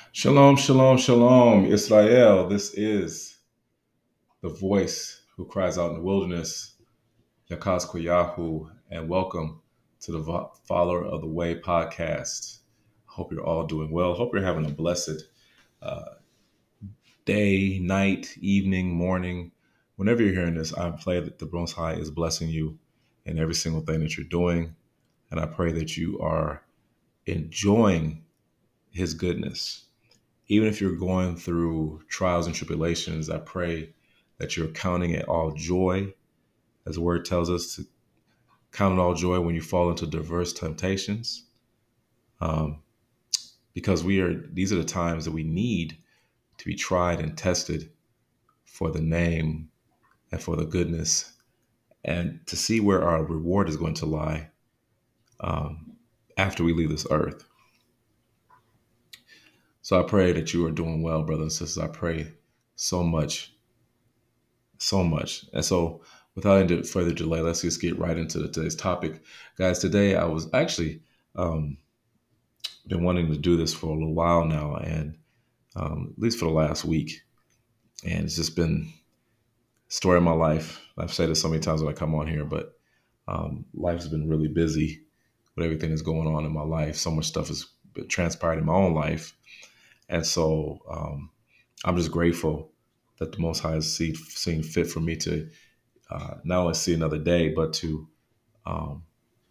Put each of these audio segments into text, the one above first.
Shalom, shalom, shalom, Israel. This is the voice who cries out in the wilderness, Yakaz Koyahu, and welcome to the Follower of the Way podcast. Hope you're all doing well. Hope you're having a blessed uh, day, night, evening, morning. Whenever you're hearing this, I pray that the Most High is blessing you in every single thing that you're doing, and I pray that you are enjoying His goodness. Even if you're going through trials and tribulations, I pray that you're counting it all joy, as the word tells us to count it all joy when you fall into diverse temptations, um, because these are the times that we need to be tried and tested for the name and for the goodness, and to see where our reward is going to lie um, after we leave this earth. So I pray that you are doing well, brothers and sisters. I pray so much, so much. And so, without any further delay, let's just get right into today's topic. Guys, today I was actually um, been wanting to do this for a little while now, and at least for the last week. And it's just been a story of my life. I've said it so many times when I come on here, but life has been really busy with everything that's going on in my life. So much stuff has been transpired in my own life. And so I'm just grateful that the Most High has seen fit for me to not only see another day, but to um,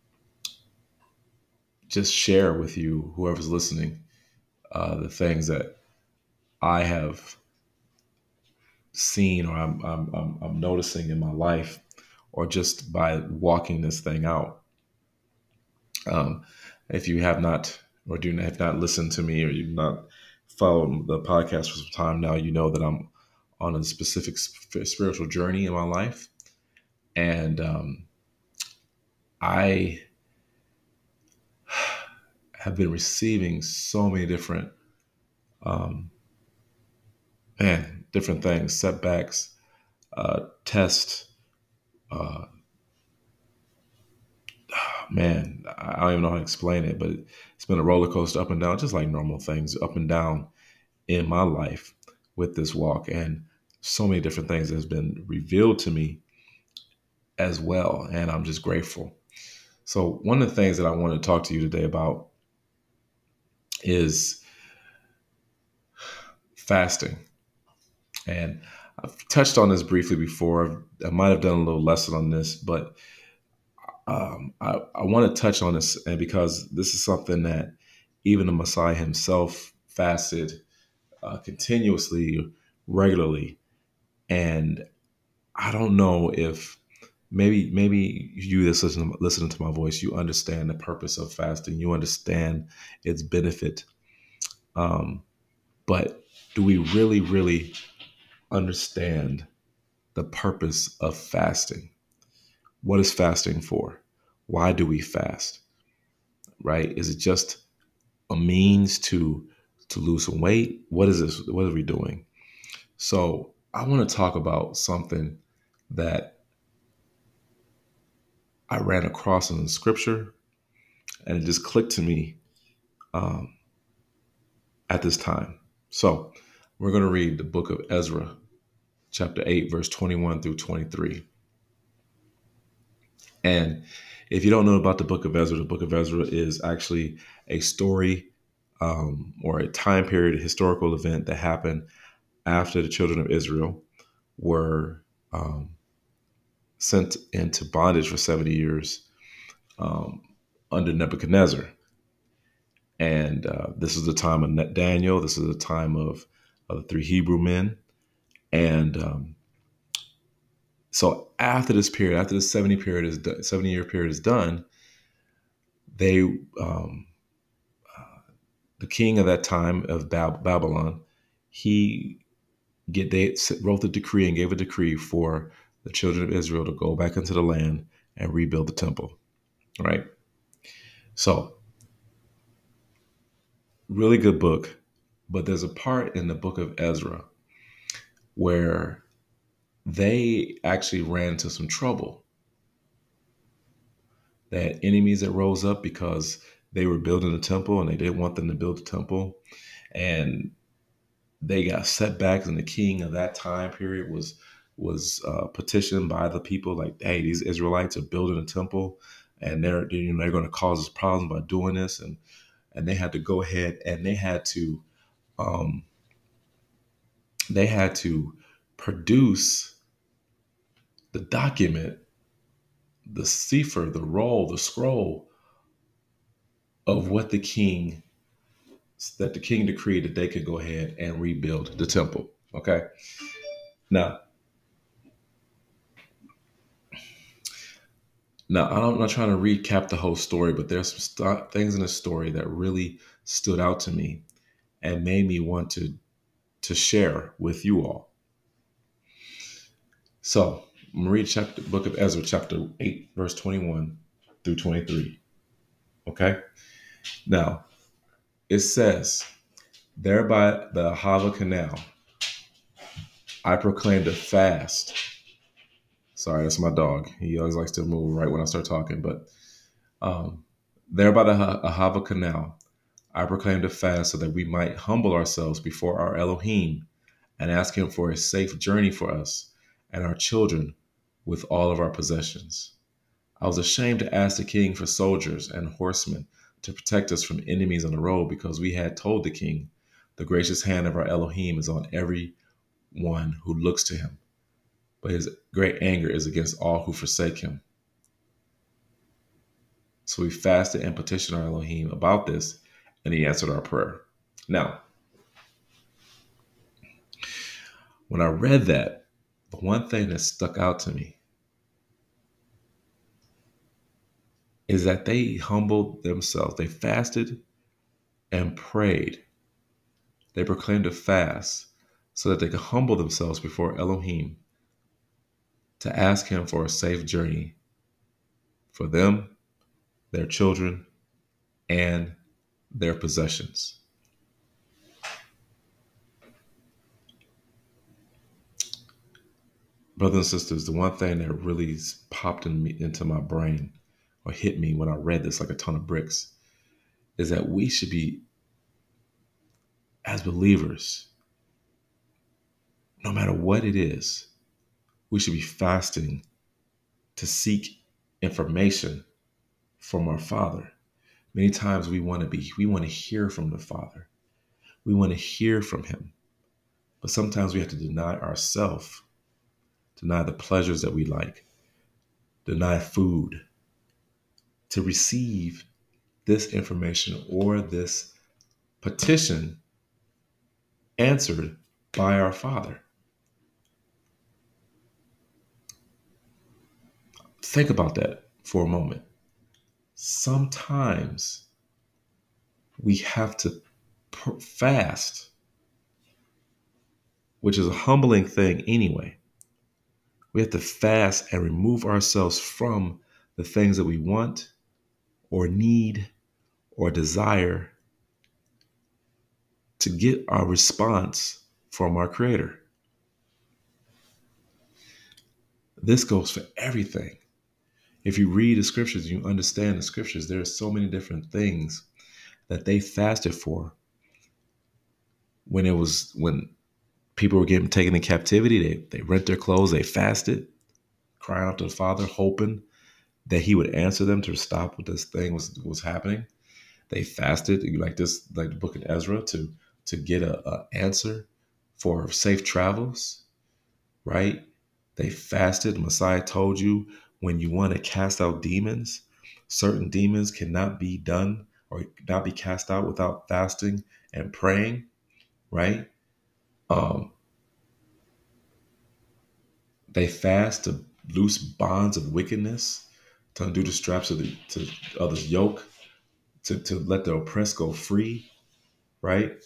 just share with you, whoever's listening, the things that I have seen or I'm noticing in my life, or just by walking this thing out. Um, if you have not or have not listened to me, or you've not followed the podcast for some time now, you know that I'm on a specific spiritual journey in my life, and I have been receiving so many different um, different things, setbacks, tests. Uh, I don't even know how to explain it, but it's been a roller coaster up and down, just like normal things, up and down in my life with this walk, and so many different things has been revealed to me as well, and I'm just grateful. So one of the things that I want to talk to you today about is fasting, and I've touched on this briefly before. I might have done a little lesson on this, but I want to touch on this, and because this is something that even the Messiah himself fasted continuously, regularly, and I don't know if maybe you that's listening to my voice, you understand the purpose of fasting, you understand its benefit, um, but do we really understand the purpose of fasting? What is fasting for? Why do we fast? Right? Is it just a means to lose some weight? What is this? What are we doing? So I want to talk about something that I ran across in the scripture, and it just clicked to me um, at this time. So we're going to read the book of Ezra, chapter 8, verse 21 through 23. And if you don't know about the book of Ezra is actually a story, or a time period, a historical event that happened after the children of Israel were um, sent into bondage for 70 years um, under Nebuchadnezzar. And this is the time of Daniel. This is the time of the three Hebrew men. And so after this period, after the 70-year period is done, they the king of that time of Babylon, he they wrote the decree and gave a decree for the children of Israel to go back into the land and rebuild the temple. Right. So really good book, but there's a part in the book of Ezra where they actually ran into some trouble. They had enemies that rose up because they were building the temple and they didn't want them to build the temple. and they got setbacks, and the king of that time period was petitioned by the people like, hey, these Israelites are building a temple, and they're going to cause us problems by doing this, and they had to go ahead and um, they had to produce the document, the sefer, the roll, the scroll of what the king decreed that they could go ahead and rebuild the temple. Okay. Now, I'm not trying to recap the whole story, but there's some things in the story that really stood out to me and made me want to share with you all. So I'm gonna read book of Ezra, chapter 8, verse 21 through 23. Okay. Now it says, there by the Ahava Canal, I proclaimed a fast. Sorry, that's my dog. He always likes to move right when I start talking. But there by the Ahava Canal, I proclaimed a fast so that we might humble ourselves before our Elohim and ask him for a safe journey for us and our children with all of our possessions. I was ashamed to ask the king for soldiers and horsemen to protect us from enemies on the road, because we had told the king, the gracious hand of our Elohim is on every one who looks to him, but his great anger is against all who forsake him. So we fasted and petitioned our Elohim about this, and he answered our prayer. Now, when I read that, the one thing that stuck out to me is that they humbled themselves. They fasted and prayed. They proclaimed a fast so that they could humble themselves before Elohim to ask him for a safe journey for them, their children, and their possessions. Brothers and sisters, the one thing that really popped into my brain or hit me when I read this like a ton of bricks is that we should be, as believers, no matter what it is, we should be fasting to seek information from our Father. Many times we want to hear from the Father. We want to hear from him. But sometimes we have to deny ourselves, deny the pleasures that we like, deny food to receive this information or this petition answered by our Father. Think about that for a moment. Sometimes we have to fast, which is a humbling thing anyway. We have to fast and remove ourselves from the things that we want or need or desire to get our response from our Creator. This goes for everything. If you read the scriptures, you understand the scriptures, there are so many different things that they fasted for. When people were getting taken in captivity, they rent their clothes, they fasted, crying out to the Father, hoping that he would answer them to stop what this thing was happening. They fasted, like the book of Ezra, to get a answer for safe travels, right? They fasted. Messiah told you, when you want to cast out demons, certain demons cannot be done or not be cast out without fasting and praying, right? They fast to loose bonds of wickedness, to undo the straps of to others' yoke, to let the oppressed go free, right?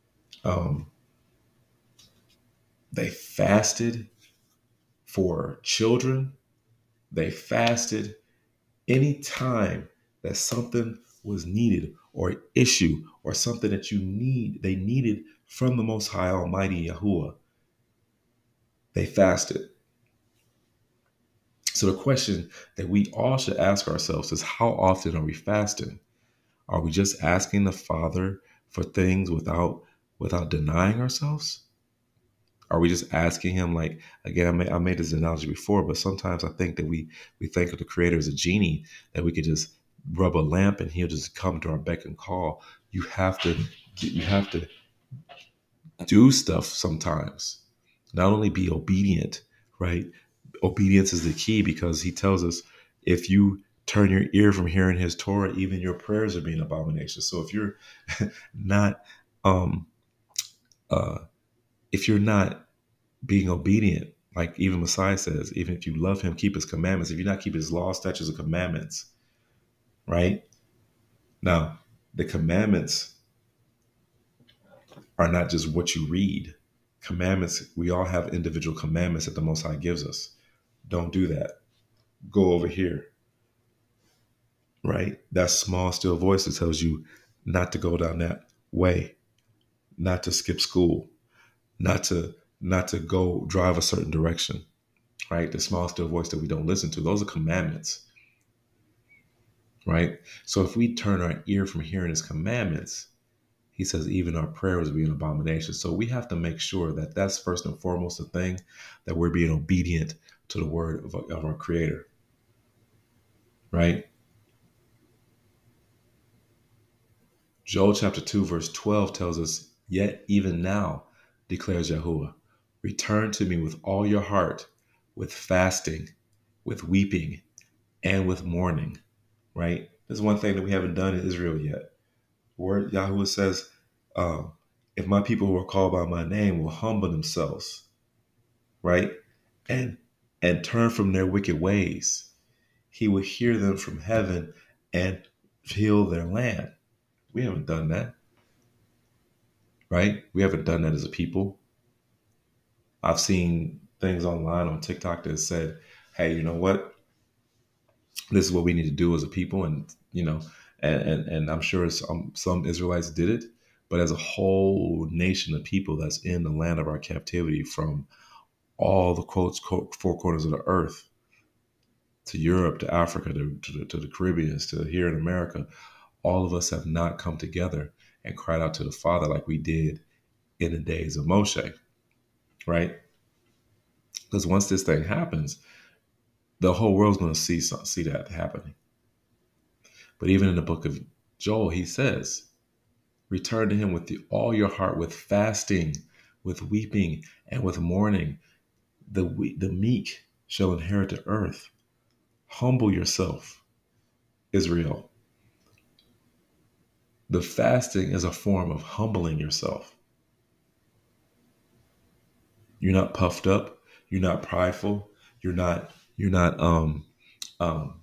They fasted for children. They fasted any time that something was needed or issue or something that they needed from the Most High Almighty Yahuwah. They fasted. So the question that we all should ask ourselves is, how often are we fasting? Are we just asking the Father for things without without denying ourselves? Are we just asking him, like, again, I made this analogy before, but sometimes I think that we think of the creator as a genie, that we could just rub a lamp and he'll just come to our beck and call. You have to do stuff sometimes. Not only be obedient, right? Obedience is the key, because he tells us, if you turn your ear from hearing his Torah, even your prayers are being abomination. So if you're not um uh if you're not being obedient, like even Messiah says, even if you love him, keep his commandments. If you're not keeping his law, statutes, and commandments, right? Now, the commandments are not just what you read. Commandments, we all have individual commandments that the Most High gives us. Don't do that. Go over here, right? That small, still voice that tells you not to go down that way, not to skip school, not to go drive a certain direction, right? The small, still voice that we don't listen to. Those are commandments, right? So if we turn our ear from hearing his commandments, he says even our prayers will be an abomination. So we have to make sure that that's first and foremost the thing, that we're being obedient to the word of our creator, right? Joel chapter 2, verse 12 tells us, yet even now, declares Yahuwah, return to me with all your heart, with fasting, with weeping, and with mourning, right? There's one thing that we haven't done in Israel yet. Word Yahuwah says, um, if my people who are called by my name will humble themselves, right? And turn from their wicked ways, he will hear them from heaven and heal their land. We haven't done that, right? We haven't done that as a people. I've seen things online on TikTok that said, hey, you know what? This is what we need to do as a people. And, and I'm sure some Israelites did it, but as a whole nation of people that's in the land of our captivity, from all the four corners of the earth, to Europe, to Africa, to the Caribbean, to here in America, all of us have not come together and cried out to the Father like we did in the days of Moshe, right? Because once this thing happens, the whole world's going to see that happening. But even in the book of Joel, he says, return to him with all your heart, with fasting, with weeping, and with mourning. The meek shall inherit the earth. Humble yourself, Israel. The fasting is a form of humbling yourself. You're not puffed up. You're not prideful. You're not um um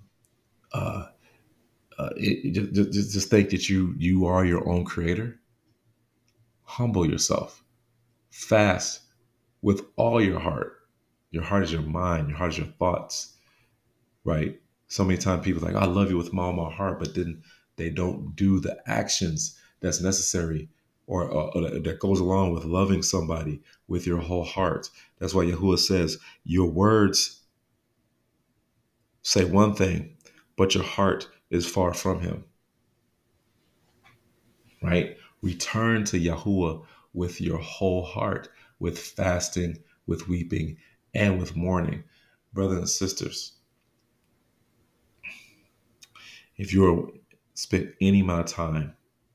just think that you are your own creator. Humble yourself. Fast with all your heart. Your heart is your mind. Your heart is your thoughts, right? So many times people are like, I love you with all my heart, but then they don't do the actions that's necessary, or that goes along with loving somebody with your whole heart. That's why Yahuwah says, your words say one thing, but your heart is far from him, right? Return to Yahuwah with your whole heart, with fasting, with weeping, and with mourning. Brothers and sisters, if you're spent any amount of time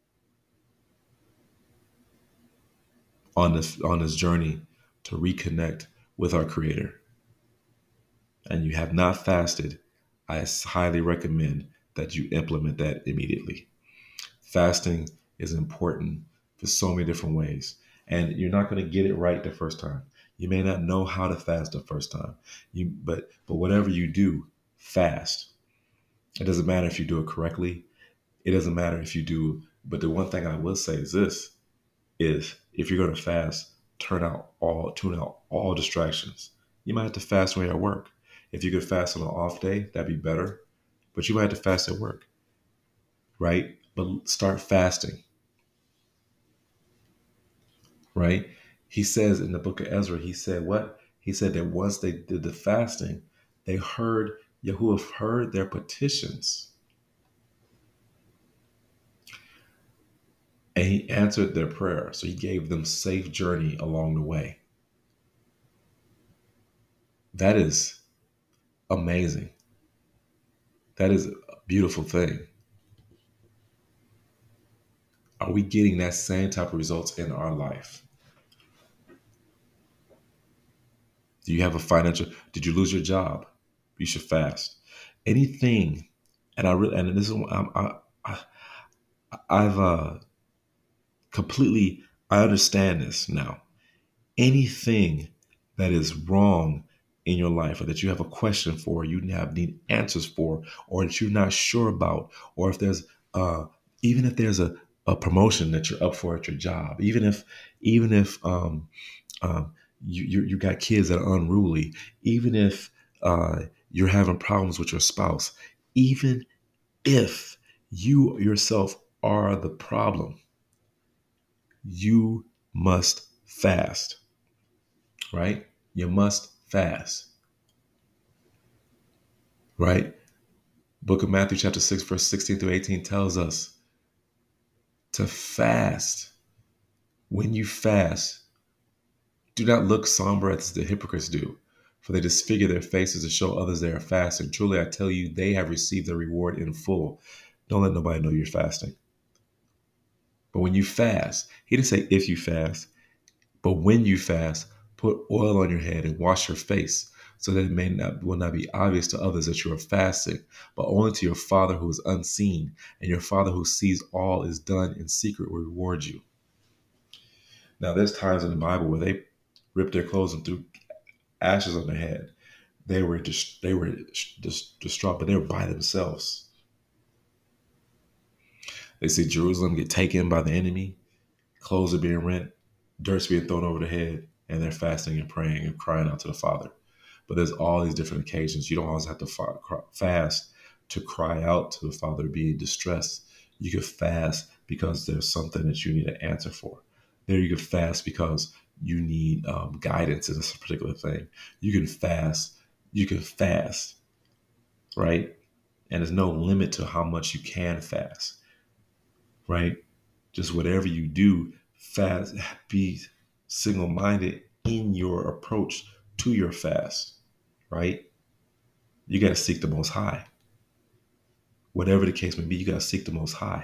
on this journey to reconnect with our creator, and you have not fasted, I highly recommend that you implement that immediately. Fasting is important for so many different ways, and you're not going to get it right the first time. You may not know how to fast the first time. But whatever you do, fast. It doesn't matter if you do it correctly. It doesn't matter if you do. But the one thing I will say is this: is if you're going to fast, tune out all distractions. You might have to fast when you're at work. If you could fast on an off day, that'd be better. But you might have to fast at work, right? But start fasting, right? He says in the book of Ezra, he said what? He said that once they did the fasting, they heard, Yahuwah heard their petitions And he answered their prayer. So he gave them safe journey along the way. That is amazing. That is a beautiful thing. Are we getting that same type of results in our life? Do you have a financial? Did you lose your job? You should fast. Anything, and I really, and this is I've completely I understand this now. Anything that is wrong in your life, or that you have a question for, you need answers for, or that you're not sure about, or if there's even if there's a promotion that you're up for at your job, even if you got kids that are unruly, even if you're having problems with your spouse, even if you yourself are the problem, you must fast, right? You must fast, right? Book of Matthew, chapter 6, verse 16 through 18 tells us to fast. When you fast, do not look somber as the hypocrites do, for they disfigure their faces to show others they are fasting. Truly, I tell you, they have received their reward in full. Don't let nobody know you're fasting. But when you fast, he didn't say if you fast, but when you fast, put oil on your head and wash your face, so that will not be obvious to others that you are fasting, but only to your Father who is unseen, and your Father who sees all is done in secret will reward you. Now, there's times in the Bible where they ripped their clothes and threw ashes on their head. They were distraught, but they were by themselves. They see Jerusalem get taken by the enemy, clothes are being rent, dirt's being thrown over the head, and they're fasting and praying and crying out to the Father. But there's all these different occasions. You don't always have to fast to cry out to the Father, to be in distress. You could fast because there's something that you need an answer for. There, you could fast because you need guidance in this particular thing. You can fast. You can fast, right? And there's no limit to how much you can fast, right? Just whatever you do, fast, be single minded in your approach to your fast, right? You got to seek the Most High. Whatever the case may be, you got to seek the Most High.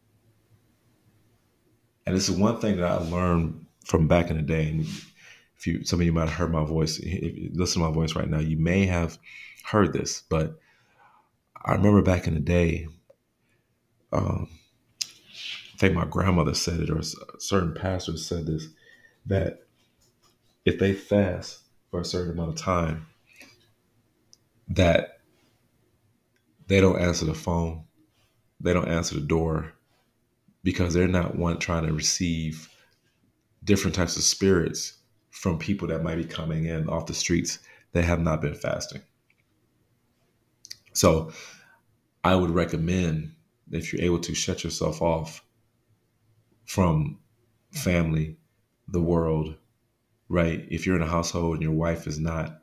And this is one thing that I learned from back in the day. And some of you might have heard my voice. If you listen to my voice right now, you may have heard this, but I remember back in the day, I think my grandmother said it, or certain pastors said this, that if they fast for a certain amount of time, that they don't answer the phone, they don't answer the door, because they're not one trying to receive different types of spirits from people that might be coming in off the streets that have not been fasting. So I would recommend, if you're able to, shut yourself off from family, the world, right? If you're in a household and your wife is not,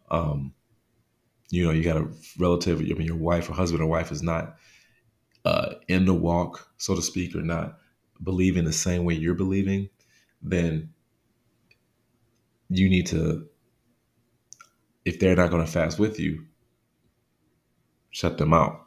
you got a relative, your wife or husband or wife is not in the walk, so to speak, or not believing the same way you're believing, then you need to, if they're not going to fast with you, shut them out.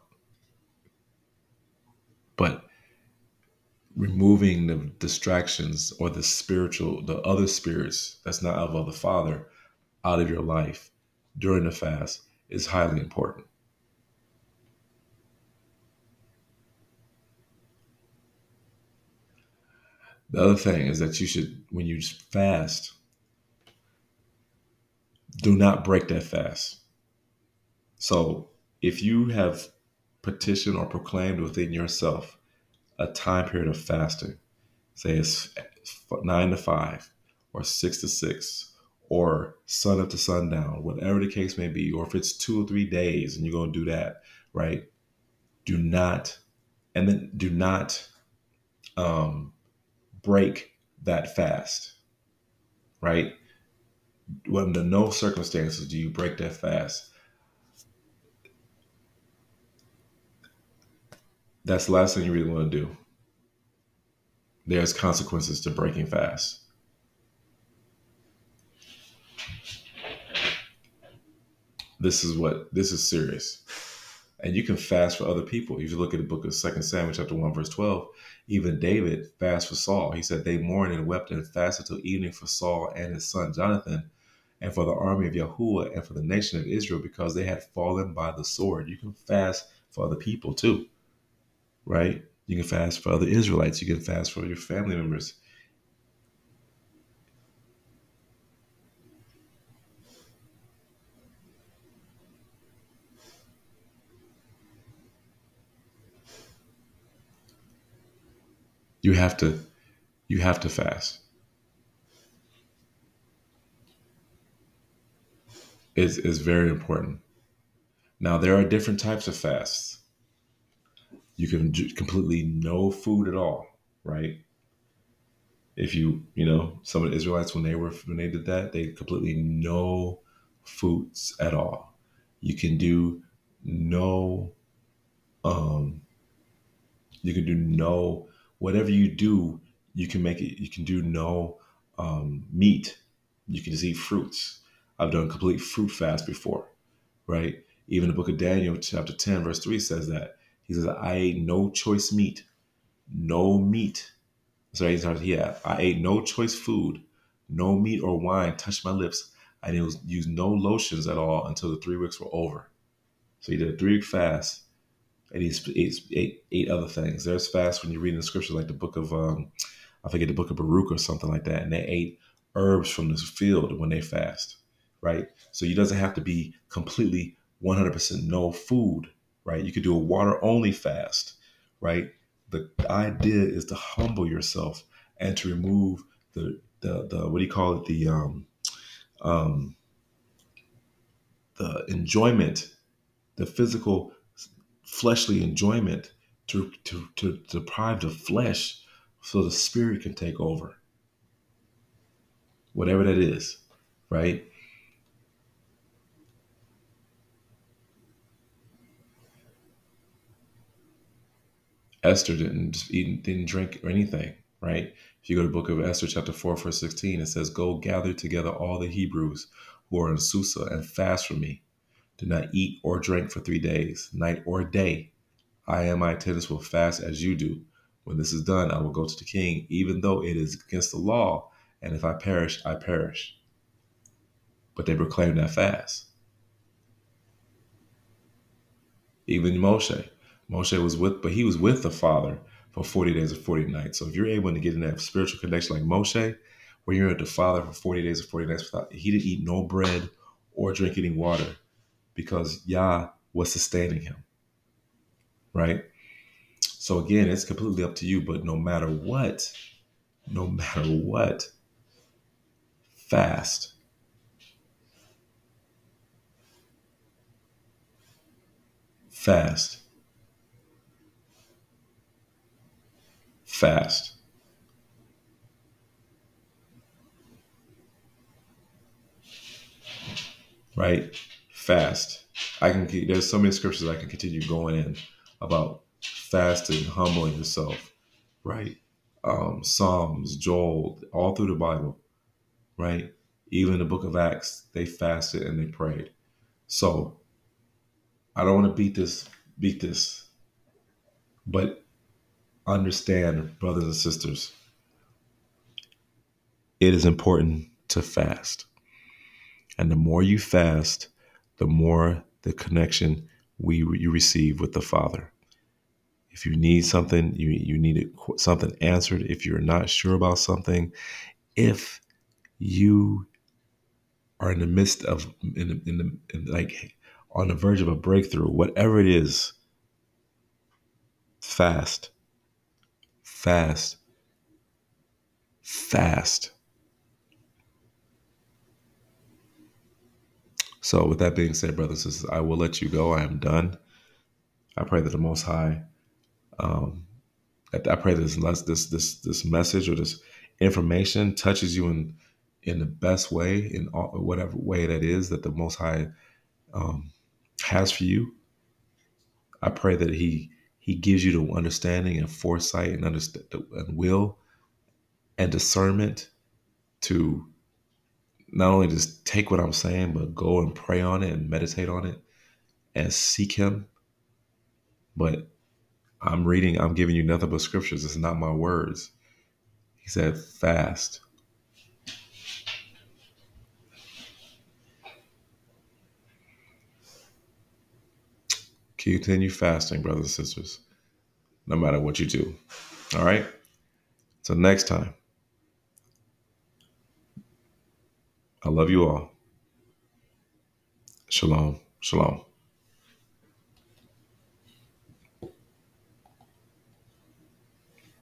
But removing the distractions or the other spirits that's not of the Father out of your life during the fast is highly important. The other thing is that you should, when you fast, do not break that fast. So if you have petitioned or proclaimed within yourself a time period of fasting, say it's 9 to 5 or 6 to 6 or sun up to sundown, whatever the case may be, or if it's 2 or 3 days and you're going to do that, right? Do not um, break that fast, right? Under no circumstances do you break that fast. That's the last thing you really want to do. there's consequences to breaking fast. This is serious. And you can fast for other people. If you look at the book of 2 Samuel chapter 1, verse 12, even David fasted for Saul. He said they mourned and wept and fasted till evening for Saul and his son Jonathan, and for the army of Yahuwah and for the nation of Israel, because they had fallen by the sword. You can fast for other people too, right? You can fast for other Israelites. You can fast for your family members. You have to fast. It's very important. Now there are different types of fasts. You can do completely no food at all, right? If some of the Israelites when they did that, they completely no foods at all. You can do no um you can do no whatever you do, you can make it you can do no meat. You can just eat fruits. I've done complete fruit fast before, right? Even the book of Daniel, chapter 10, verse 3 says that. He says, I ate no choice meat, no meat. Sorry, yeah, I ate no choice food, no meat or wine touched my lips. I didn't use no lotions at all until the 3 weeks were over. So he did a 3 week fast, and he ate other things. There's fast when you read in the scriptures, like the book of, I forget, the book of Baruch or something like that, and they ate herbs from the field when they fast, right? So it doesn't have to be completely 100% no food, right? You could do a water only fast, right? The idea is to humble yourself and to remove the what do you call it, um, the enjoyment, the physical fleshly enjoyment, to deprive the flesh so the spirit can take over, whatever that is, right? Esther didn't eat, didn't drink or anything, right? If you go to the book of Esther, chapter 4, verse 16, it says, Go gather together all the Hebrews who are in Susa and fast for me. Do not eat or drink for 3 days, night or day. I and my attendants will fast as you do. When this is done, I will go to the king, even though it is against the law. And if I perish, I perish. But they proclaimed that fast. Even Moshe. Moshe was but he was with the Father for 40 days or 40 nights. So if you're able to get in that spiritual connection like Moshe, where you're with the Father for 40 days or 40 nights, he didn't eat no bread or drink any water because Yah was sustaining him, right? So again, it's completely up to you, but no matter what, fast. Fast. Fast. Right? Fast. There's so many scriptures I can continue going in about fasting, humbling yourself, right? Psalms, Joel, all through the Bible, right? Even the book of Acts, they fasted and they prayed. So I don't want to beat this, but understand, brothers and sisters, it is important to fast. And the more you fast, the more the connection you receive with the Father. If you need something, you need something answered. If you're not sure about something, if you are in the midst of like on the verge of a breakthrough, whatever it is, fast, fast, fast. So, with that being said, brothers and sisters, I will let you go. I am done. I pray that the Most High, um, I pray that this message or this information touches you in the best way, in whatever way that is that the Most High um, has for you. I pray that He gives you the understanding and foresight and understand and will and discernment to not only just take what I'm saying, but go and pray on it and meditate on it and seek Him. But I'm giving you nothing but scriptures. It's not my words. He said, fast. Continue fasting, brothers and sisters, no matter what you do. All right? So next time, I love you all. Shalom. Shalom.